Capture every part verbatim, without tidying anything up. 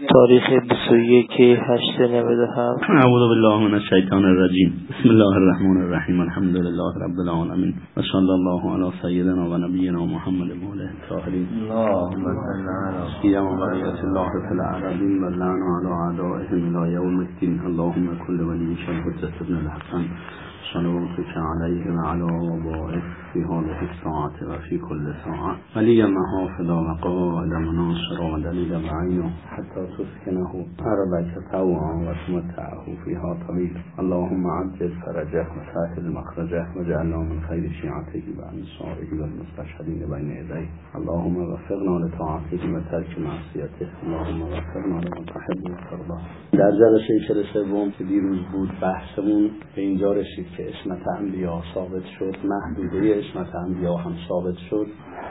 تاریخ بیست و یک هشت نود و هفت. اعوذ بالله من الشیطان الرجیم. بسم الله الرحمن الرحیم. الحمد لله رب العالمین و صلی الله علی سیدنا و نبینا محمد مولا الطاهرین. اللهم صل علی سیدنا و بقیت الله فی العالمین و لعن علی اعدائهم الی یوم الدین. اللهم کل ولی حجت ابن الحسن صلواتك عليه وعلى آبائه في هذه الساعة وفي كل ساعة وليا محافظا وقائدا وناصرا ودليلا بعينه حتى تسكنه أرضك طوعا وتمتعه فيها طويلا. اللهم عجل فرجه وسهل مخرجه واجعلنا من خير شيعته وأنصاره والمستشهدين بين يديه. اللهم وفقنا لطاعته وترك معصيته. اللهم وفقنا لما تحب وترضى. در جلسه سوم که دیروز بود بحثمون به اینجا رسید که عصمت انبیا ثابت شد، محدوده عصمت انبیا هم ثابت شد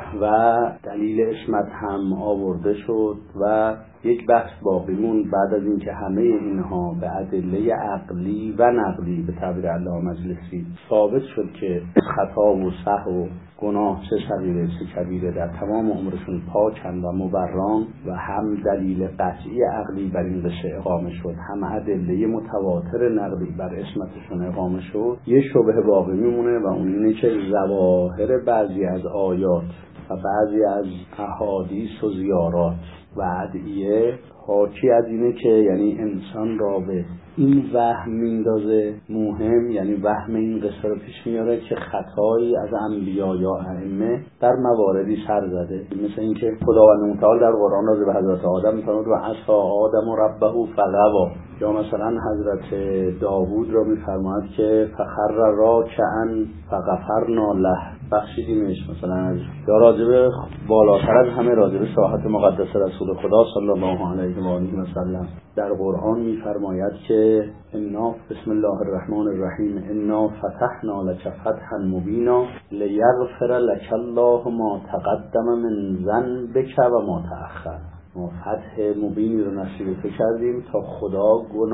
و دلیل عصمت هم آورده شد و یک بحث باقی موند بعد از اینکه همه اینها به ادله عقلی و نقلی به تعبیر علامه مجلسی ثابت شد که خطا و سهو و گناه چه صغیره چه کبیره در تمام عمرشون پاکن و مبران و هم دلیل قطعی عقلی بر این قصه اقامه شد، هم ادله متواتر نقلی بر عصمتشون اقامه شد. یه شبهه باقی میمونه و اون اینه که ظواهر بعضی از آیات و بعضی از احادیث و زیارات و ادعیه حاکی از اینه که یعنی انسان را به این وهم میندازه مهم، یعنی وهم این قصه رو پیش میاره که خطایی از انبیا یا ائمه در مواردی سر زده، مثل اینکه خداوند متعال در قرآن راجع به حضرت آدم میفرماید و عصی آدم ربه فغوا، یا مثلا حضرت داوود را میفرماید که فخر راکعا فغفرنا له، بخشیدیمش مثلا. یا راجب بالاتر از همه راجب شهادت مقدس رسول خدا صلی الله علیه و آله و سلم در قرآن میفرماید که انا بسم الله الرحمن الرحیم انا فتحنا لك فتحا مبینا لیغفر لك الله ما تقدم من ذنبک و ما تأخر. ما فتح مبینی رو نصیب تو کردیم تا خدا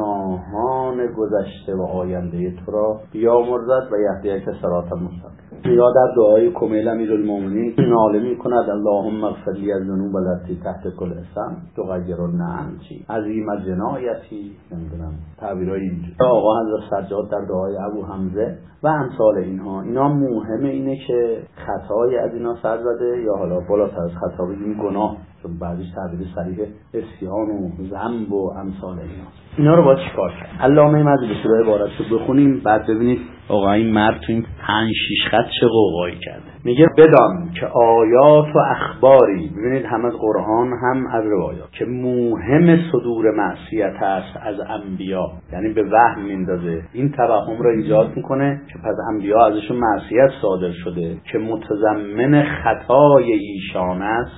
گناهان گذشته و آینده تو را بیامرزد و یهدیک صراط مستقیم. یا در دعای کمیل امیرالمومنین ناله می‌کند اللهم اغفر لی الذنوب التي تحت كل اسم تغیر النعم چی عظیم جنایتی، نمیدونم تعبیرای اینجوری. آقا حضرت سجاد در دعای ابو حمزه و امثال اینها. اینا مهمه اینه که خطایی از اینا سر زده یا حالا بالاتر از خطا بگیم گناه، چون بعضیش تعبیر صریح عصیان و ذنب و امثال اینا. اینا رو باید چیکار کرد؟ علامه مجلسی رو عبارت رو بخونیم بعد ببینید آقا این مرد تو این پنج شیش خط چه قوقایی کرده. میگه بدان که آیات و اخباری، ببینید هم از قرآن هم از روایات، که موهم صدور معصیت است از انبیا، یعنی به وهم میندازه، این توهم را ایجاد میکنه که پس انبیا ازشون معصیت صادر شده که متضمن خطای ایشان است،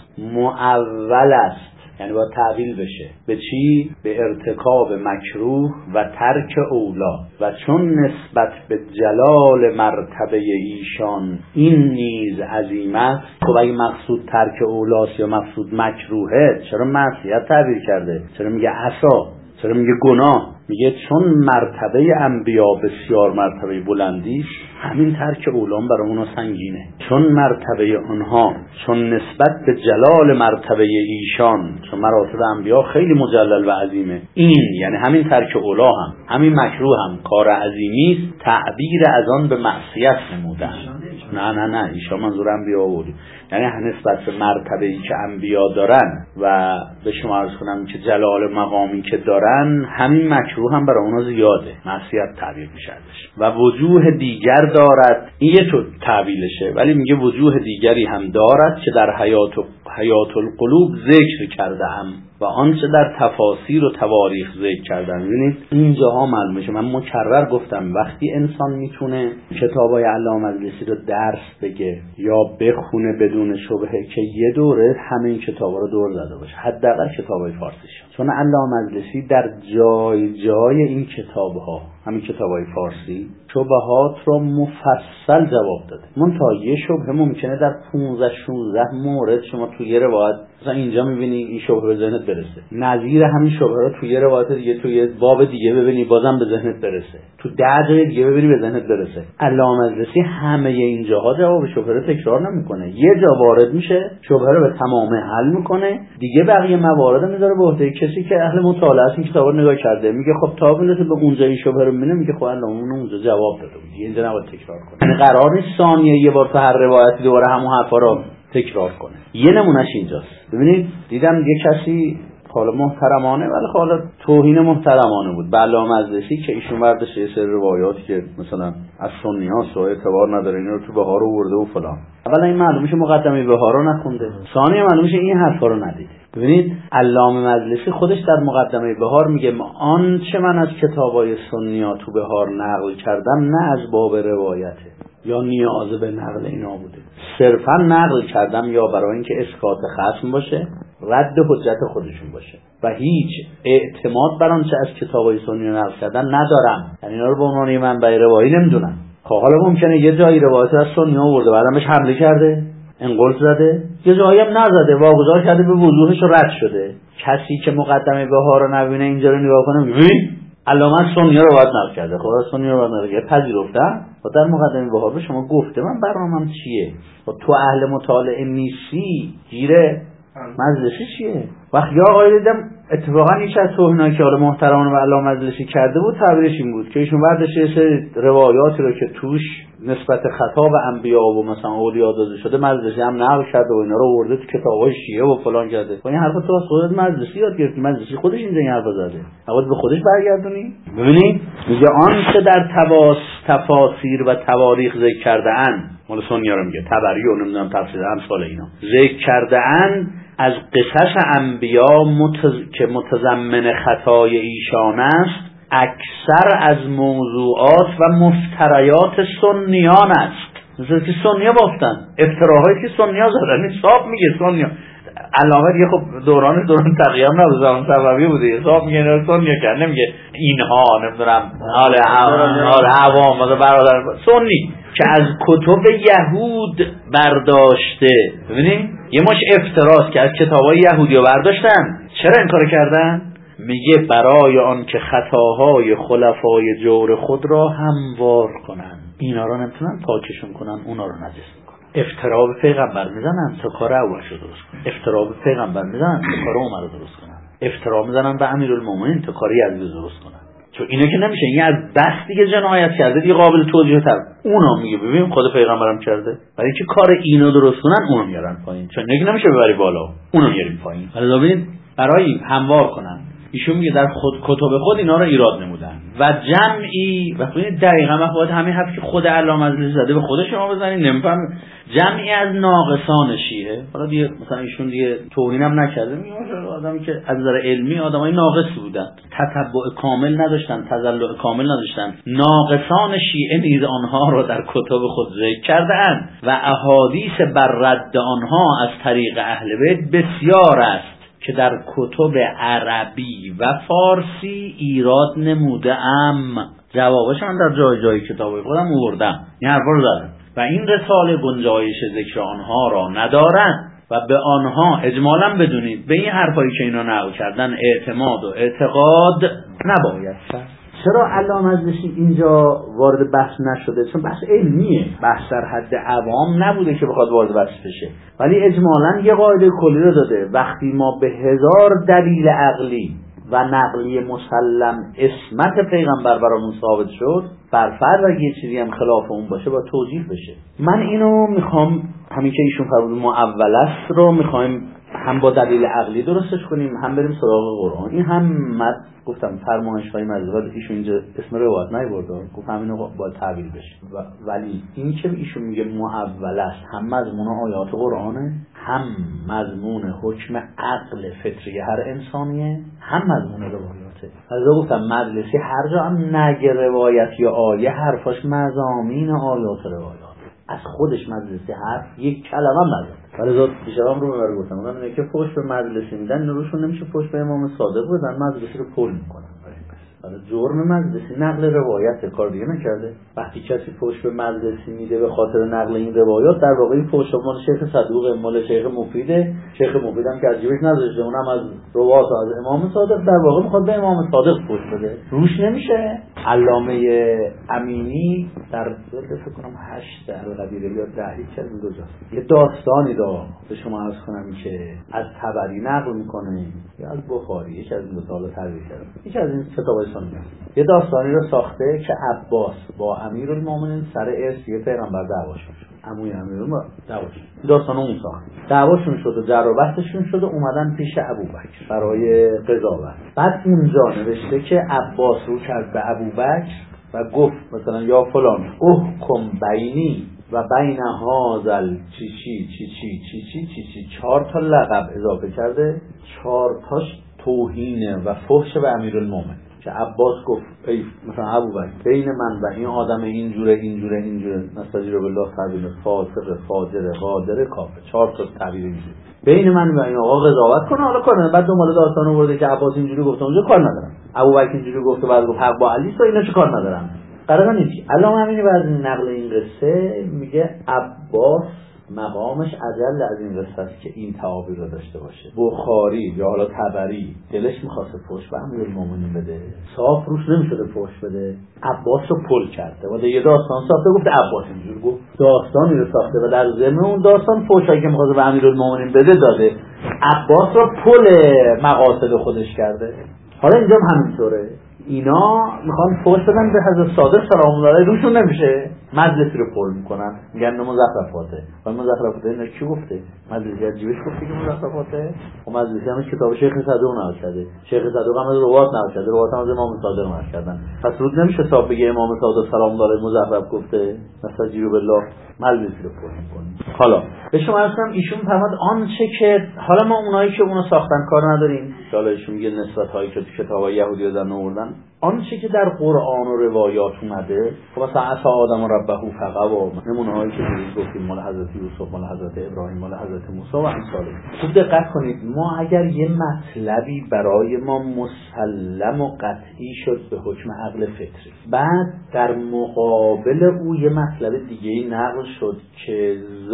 معول است، یعنی باید تعویل بشه به چی؟ به ارتکاب مکروه و ترک اولا، و چون نسبت به جلال مرتبه ایشان این نیز عظیم است. خب اگه مقصود ترک اولاست یا مقصود مکروهه چرا معصیت تعبیر کرده؟ چرا میگه عصا؟ چرا میگه گناه؟ میگه چون مرتبه انبیا بسیار مرتبه بلندی، همین ترک اولام برای اونا سنگینه. چون مرتبه اونها، چون نسبت به جلال مرتبه ایشان، چون مراتب انبیا خیلی مجلل و عظیمه، این یعنی همین ترک اولا هم همین مکروه هم کار عظیمی است، تعبیر از آن به معصیت نمودن. نه نه نه ایشان منظور انبیا آوردیم، یعنی نسبت به مرتبه‌ای که انبیا دارن و به شما عرض کنم که جلال مقامی که دارن، همین مکروه هم برای اونا زیاده، معصیت تعبیر میشه ازش. و وجوه دیگر دارد، این یه تو تعبیرشه، ولی میگه وجوه دیگری هم دارد که در حیات و حیات القلوب ذکر کردم و آنچه در تفاسیر و تواریخ ذکر کردم. ببینید اینجاها معلوم میشه، من مکرر گفتم وقتی انسان میتونه کتابای علامه مجلسی رو درس بگه یا بخونه بدون شبهه که یه دوره همه این کتابا رو دور زده باشه، حداقل کتابای فارسیش، چون علامه مجلسی در جای جای این کتابها همین کتابای فارسی شبهات رو مفصل جواب داده. منتها یه شبهه ممکنه در پانزده شانزده مورد شما توی یه روایت مثلا اینجا میبینی این شبهه به ذهنت برسه، نظیر همین شبهه رو توی یه روایت دیگه توی باب دیگه ببینی بازم به ذهنت برسه، تو ده جای دیگه ببینی به ذهنت برسه. علامه مجلسی همه اینجاها جواب شبهه رو تکرار نمیکنه، یه جا وارد میشه شبهه رو به تمام حل میکنه، دیگه بقیه موارد میذاره به عهده کسی که اهل مطالعه است، این کتابا رو نگاه کرده، میگه خب تا برسه به اونجا این شبهه رو میبینه، میگه خب علامه اونجا جواب داده بود، اینجا نباید تکرار کنه. یعنی قرار نیست ثانیه یه بار تو هر روایتی دوباره همون حرفا رو تکرار کنه. یه نمونهش اینجاست. ببینید دیدم یه کسی حالا محترمانه ولی حالا توهین محترمانه بود به علامه مجلسی که ایشون برداشت یه سری روایاتی که مثلا از سنی‌ها سوء اعتبار نداره اینا رو تو بهار آورده و فلان. اولا این معلومه که مقدمه بهار رو نخونده، ثانیاً معلومه که این حرفا رو ندیده. ببینید علامه مجلسی خودش در مقدمه بهار میگه آنچه من از کتابای سنی‌ها تو بهار نقل کردم نه از باب روایته یا نیاز به نقل اینا بوده، صرفا نقل کردم یا برای اینکه اسقاط خصم باشه، رد حجت خودشون باشه و هیچ اعتماد بر آنچه از کتابای سنی نقل کردن ندارم، یعنی اینا رو به عنوان منبع روایی نمیدونم. خب حالا ممکنه یه جایی روایت از سنی آورده بعدم بهش حمله کرده، انقلت زده، یه جایی هم نزده، واگذار کرده، به وضوحش رد شده. کسی که مقدمه بهار رو نبینه اینجا رو نگاه کنه میگه علامه سنی رو باید نقل کرده، خب سنی رو باید نقل کرده، پذیرفتم و در مقدمه بهار به شما گفته من برنامه‌ام چیه. و تو اهل مطالعه نیستی، گیره مجلسی چیه؟ وقتی یا آقای دیدم اتفاقا یکی از توهینایی که حالا محترمانه به علامه مجلسی کرده بود تعبیرش این بود که ایشون برداشت یه سری روایاتی رو که توش نسبت خطا به انبیا و مثلا اولیا داده شده مجلسی هم نقل کرده و اینا رو آورده تو کتابای شیعه و فلان کرده. و این حرفا تو از خودت مجلسی یاد گرفتی، مجلسی خودش اینجا این حرفا زده، نباید به خودش برگردونی. ببینید میگه آنچه در تواس تفاسیر و تواریخ ذکر کرده اند، مال سنی‌ها رو میگه، تبری و نمیدونم تفسیر امثال اینا ذکر کرده اند از قصص انبیا متز... که متضمن خطای ایشان است، اکثر از موضوعات و مفتریات سنیان است. مثل که سنیا بافتن، افتراهایی که سنیا زدن، حساب میگه سنیا. علامه دیگه خب دوران دوران تقیه هم نبود، زمان صفوی بوده، حساب میگه اینا سنیا کرد، نمیگه اینها نمیدونم حال عوام مثلا برادر سنی که از کتب یهود برداشته. ببینید یه مش افتراست که از کتابای یهودیا برداشتن. چرا این کارو کردن؟ میگه برای آن که خطاهای خلفای جور خود را هموار کنن، اینا رو نمیتونن پاکشون کنن، اونا رو نجس میکنن. افترا به پیغمبر میزنن تا کار ابوبکر درست کنن، افترا به پیغمبر میزنن تا کار عمر درست کنن، افترا میزنن به امیرالمومنین تا کار یزید درست کنن. چون اینا که نمیشه، این از بس دیگه جنایت کرده دیگه، قابل توجیه تر. اونا میگه ببین خود پیغمبرم کرده، برای اینکه کار اینو درست کنن اونو میارن پایین، چون دیگه نمیشه ببری بالا، اونو میاریم پایین. حالا ببینید برای هموار کنن ایشون میگه در خود کتب خود اینا رو ایراد نمودن و جمعی و ببینید دقیقاً ما باید همین حرف که خود علامه مجلسی زده به خود شما بزنید، نمیفهم. جمعی از ناقصان شیعه، حالا دیگه مثلا ایشون دیگه توهین هم نکرده، میگه آدمی که از نظر علمی آدمای ناقصی بودن، تتبع کامل نداشتن، تزلع کامل نداشتن. ناقصان شیعه نیز آنها را در کتب خود ذکر کرده‌اند و احادیث بر رد آنها از طریق اهل بیت بسیار است که در کتب عربی و فارسی ایراد نموده ام. جوابش من در جای جای کتابای خودم آوردم، این حرفا رو زدم و این رساله گنجایش ذکر آنها را ندارند و به آنها اجمالا بدونید به این حرفایی که اینا نقل کردن اعتماد و اعتقاد نباید کرد. چرا علامه مجلسی اینجا وارد بحث نشده؟ چون بحث علمیه، بحث در حد عوام نبوده که بخواد وارد بحث بشه، ولی اجمالاً یه قاعده کلی رو داده. وقتی ما به هزار دلیل عقلی و نقلی مسلم اسمت پیغمبر برامون ثابت شد، برفرض اگه یه چیزی هم خلاف اون باشه با توجیه بشه. من اینو میخوام همین که ایشون فرمود معول است رو میخوایم هم با دلیل عقلی درستش کنیم، هم بریم سراغ قرآن. این هم مد گفتم فرمایش‌های مذهبی ایشون اینجا اسم روایت نیورده، گفت همینو باید تعبیر بشه. و ولی این که ایشون میگه معول است، هم مضمون آیات قرآنه، هم مضمون حکم عقل فطری هر انسانیه، هم مضمون روایاته. از گفتم مجلسی هر جا هم نگه روایت یا آیه حرفاش مضامین آیات روایات، از خودش مجلسی حرف یک کلمه نداره. ولی ذات بیشترام رو ببر گفتم اونم که پشت به مجلسی میدن، روشون نمیشه پشت به امام صادق بدن، مجلسی رو پر میکنن. حالا جرم مجلسی نقل روایت کار دیگه نکرده. وقتی کسی فحش به مجلسی میده به خاطر نقل این روایات، در واقع این فحش مال شیخ صدوق، مال شیخ مفیده. شیخ مفید هم که از جیبش نذاشته، اونم از روایات از امام صادق، در واقع میخواد به امام صادق فحش بده، روش نمیشه. علامه امینی در فکر کنم هشت در قبیله یا ده یک از این دو جاست یه داستانی دا به شما عرض کنم که از طبری نقل میکنه یا از بخاری، یک از این دو تا ترویج کرده، یک از این کتابای سنی یه داستانی رو ساخته که عباس با امیرالمومنین سر ارث پیغمبر دعواشون شد. عموی امیرالمومنین دعواشون داستان اون ساخت، دعواشون شد و جر و بحثشون شد و اومدن پیش ابوبکر برای قضاوت. بعد اونجا نوشته که عباس رو کرد به ابوبکر و گفت مثلا یا فلان احکم بینی و بین هازل چی چی چی چی چی چی چی چی چهار تا لقب اضافه کرده، چهار تاش توهینه و فحش به امیرالمومنین. که عباس گفت ای مثلا ابوبکر بین من و این آدم اینجوره اینجوره اینجوره نستجیر بالله تعبیر فاسق فاجر قادر کافر، چهار تا تعبیر اینجوری بین من و این آقا قضاوت کنه، حالا کنه. بعد دنبال داستان آورده که عباس اینجوری گفت اونجا کار ندارم، ابوبکر اینجوری گفت و بعد گفت حق با علی، تو اینا چه کار ندارم. قرار نیست. علامه امینی بعد از نقل این قصه میگه عباس مقامش اجل از این قصه است که این تعابیر رو داشته باشه. بخاری یا حالا طبری دلش می‌خواسته فحش به امیرالمومنین بده، صاف روش نمی‌شده فحش بده، عباس رو پل کرده و یه داستان ساخته گفت عباس اینجوری گفت، داستانی رو ساخته و در ضمن اون داستان فحشی که می‌خواد به امیرالمومنین بده داده، عباس رو پل مقاصد خودش کرده. حالا اینجا هم همینطوره، اینا میخوان فحش بدن به حضرت صادق سلام الله علیه، روشون نمیشه، مجلسی رو پر میکنن، میگن مزخرفاته. و مزخرفاته اینا کی گفته؟ مجلسی از جیبش گفته که مزخرفاته؟ و مجلسی هم کتاب شیخ صدوق نقل کرده، شیخ صدوق هم از روایات نقل کرده، روایات هم از امام صادق نقل کردن. پس رود نمیشه صاحب بگه امام صادق سلام الله علیه مزخرف گفته، نستجیر بالله، مجلسی رو پر میکنن. حالا به شما اصلا ایشون فرمود آنچه که حالا ما اونایی که اونو ساختن کار نداریم، حالا ایشون میگه نسبت هایی که تو کتابای یهودی دادن آوردن، آنچه که در قرآن و روایات اومده، خب مثلا عصا آدم ربه فقط و نمونه هایی که دیروز گفتیم مال حضرت یوسف، مال حضرت ابراهیم، مال حضرت موسی و امثاله. خوب دقت کنید، ما اگر یه مطلبی برای ما مسلم و قطعی شد به حکم عقل فطری، بعد در مقابل او یه مطلب دیگه نقل شد که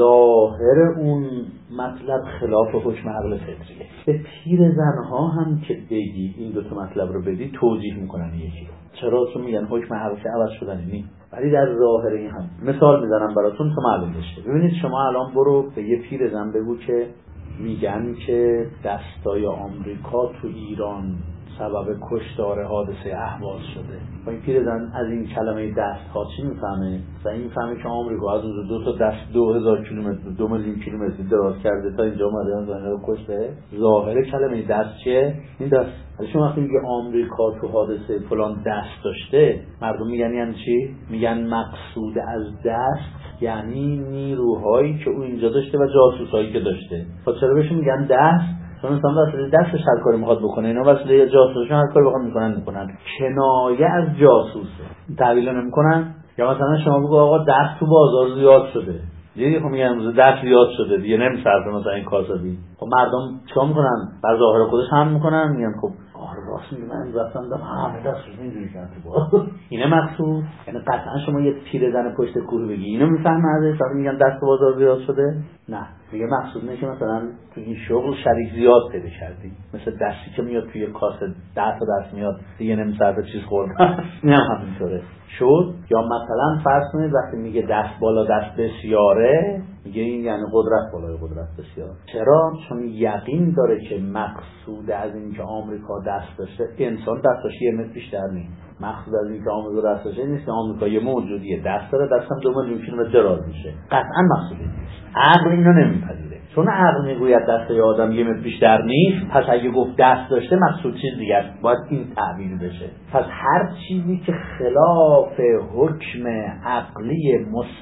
ظاهر اون مطلب خلاف حکم عقل فطریه، به پیر زنها هم که بگی این دو تا مطلب رو بدی توجیه میکنن یکی رو. چرا؟ چون میگن حکم عقل عوض شدنی نیست، ولی در ظاهر این هم مثال میزنم براتون تا معلوم بشه. ببینید شما الان برو به یه پیر زن بگو که میگن که دستای آمریکا تو ایران سبب کشتار حادثه اهواز شده. و این پیرزن از این کلمه دست ها چی میفهمه؟ و این میفهمه که آمریکا از اون دو تا دست دو هزار کیلومتر دو میلیون کیلومتر دراز کرده تا اینجا اومده زنه رو کشته. ظاهر کلمه دست چیه؟ این دست. حالا شما وقتی میگه آمریکا تو حادثه فلان دست داشته، مردم میگن یعنی چی؟ میگن مقصود از دست یعنی نیروهایی که او اینجا داشته و جاسوسایی که داشته. خب چرا بهشون میگن دست؟ چون انسان واسه دستش هر کاری میخواد بکنه، اینا واسه جاسوسشون هر کاری بخواد میکنن میکنن. کنایه از جاسوسه. تعبیر نمیکنن. یا مثلا شما بگو آقا دست تو بازار زیاد شده. دیگه خب میگن امروز دست زیاد شده دیگه نمیصرفه مثلا این کاسبی. خب مردم چیکار میکنن؟ بر ظاهر خودش هم میکنن، میگن خب آره راست میگه من رفتم دارم همه دستش اینجوری کردن تو بازار. اینه مقصود. یعنی قطعا شما یه پیرزن پشت کوه بگی اینو میفهمه ازش، وقتی میگن دست تو بازار زیاد شده؟ نه. میگه مقصود اینه که مثلا تو این شغل شریک زیاد پیدا کردی، مثل دستی که میاد توی کاسه ده تا دست میاد دیگه نمیصرفه چیز خوردن. نه همینطوره شد. یا مثلا فرض کنید وقتی میگه دست بالا دست بسیاره، میگه این یعنی قدرت بالای قدرت بسیار. چرا؟ چون یقین داره که مقصود از این که آمریکا دست داشته، انسان دستش یه متر بیشتر نیست. مقصود از این که آمریکا دست داشته نیست که آمریکا یه موجودیه دست داره، دستم دو میلیون کیلومتر دراز میشه. قطعا مقصود نیست. عقل اینو نمیپذیره. چون عقل میگوید دست یه آدم یه متر بیشتر نیست، پس اگه گفت دست داشته مقصود چیز دیگه است، باید این تعبیر بشه. پس هر چیزی که خلاف حکم عقلی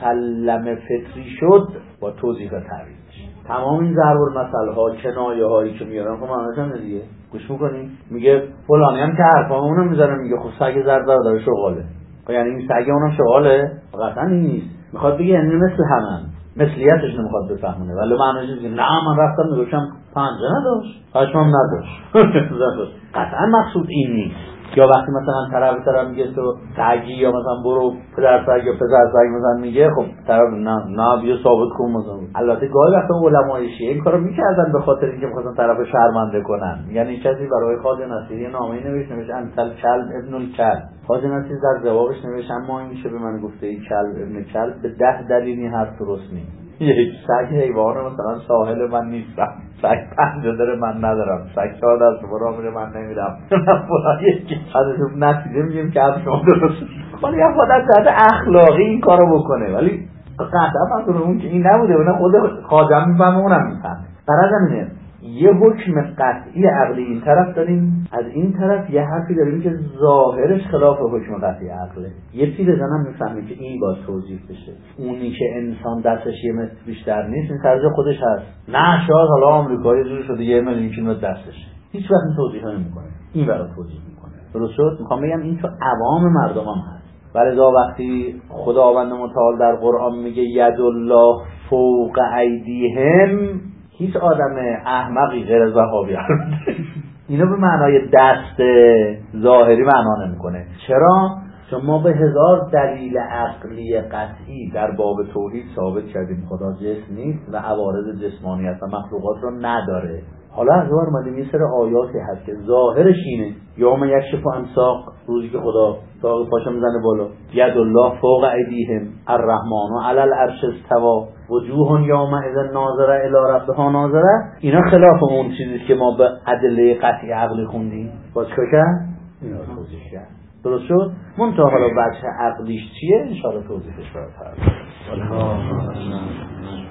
مسلم فطری شد با توضیح و تعبیر بشه. تمام این ضرب المثل ها کنایه هایی که میارن خب معنیش هم دیگه گوش میکنی، میگه فلانی هم که حرفا اونم میذاره، میگه خب سگ زرد داره شغاله. خب یعنی این سگ اونم شغاله؟ قطعا این نیست. میخواد بگه یعنی مثل همن، مثلیتش نمیخواد بفهمونه، ولی معنیش اینه نه من رفتم نگوشم پنجه نداشت، پشمام نداشت. قطعا مقصود این نیست. یا وقتی مثلا طرف طرف میگه تو سگی یا مثلا برو پدر سگ یا پسر سگ مثلا میگه خب طرف نه نه بیا ثابت کن مثلا. البته گاهی وقتا علمای شیعه این کارو میکردن به خاطر اینکه می‌خواستن طرف شرمنده کنن. یعنی کسی برای خواجه نصیری نامه‌ای نوشت نوشت انتل کلب ابن الکلب. خواجه نصیری در جوابش نوشت اما این میشه به من گفته این کلب ابن کلب به ده دلیلی حرف درست نیست. یک سگ حیوان مثلا ساحل من نیستم، سگ پنجه داره من ندارم، سگ چهار دست برا میره من نمیرم، من برای یکی حضرت نتیجه میگیم که از شما درست کنی. یه خودت جهت اخلاقی این کارو بکنه، ولی قطعا منظور اون که این نبوده، اونه خود خواجه میفهمه اونم میفهمه. برای همینه یه حکم قطعی عقلی این طرف داریم، از این طرف یه حرفی داریم که ظاهرش خلاف حکم قطعی عقله. یه پیر زنم میفهمه که این باید توضیح بشه، اونی که انسان دستش یه متر بیشتر نیست این طرز خودش هست، نه شاید حالا آمریکایی جوری شده یه میلیون کیلومتر دستش، هیچ وقت این توضیح نمیکنه، این برای توضیح میکنه. درست شد؟ میخوام بگم این تو عوام مردم هم هست. ولذا وقتی خداوند متعال در قرآن میگه ید الله فوق ایدیهم، هیچ آدم احمقی غیر از وهابی اینو به معنای دست ظاهری معنا نمیکنه. چرا؟ چون ما به هزار دلیل عقلی قطعی در باب توحید ثابت کردیم خدا جسم نیست و عوارض جسمانیت و مخلوقات رو نداره. حالا از وار اومدیم یه سری آیاتی هست که ظاهرش اینه یوم یکشف عن ساق، روزی که خدا ساق پاشو میزنه بالا، ید الله فوق ایدیهم الرحمن علی العرش استوى وجوه یومئذ ناظره الی ربها ناظره. اینا خلاف اون چیزی که ما به ادله قطعی عقلی خوندیم. باز چیکار کرد؟ اینا رو توضیح کرد. درست شد؟ منتها حالا بچه عقلیش چیه؟ ان شاء الله توضیحش برات هست.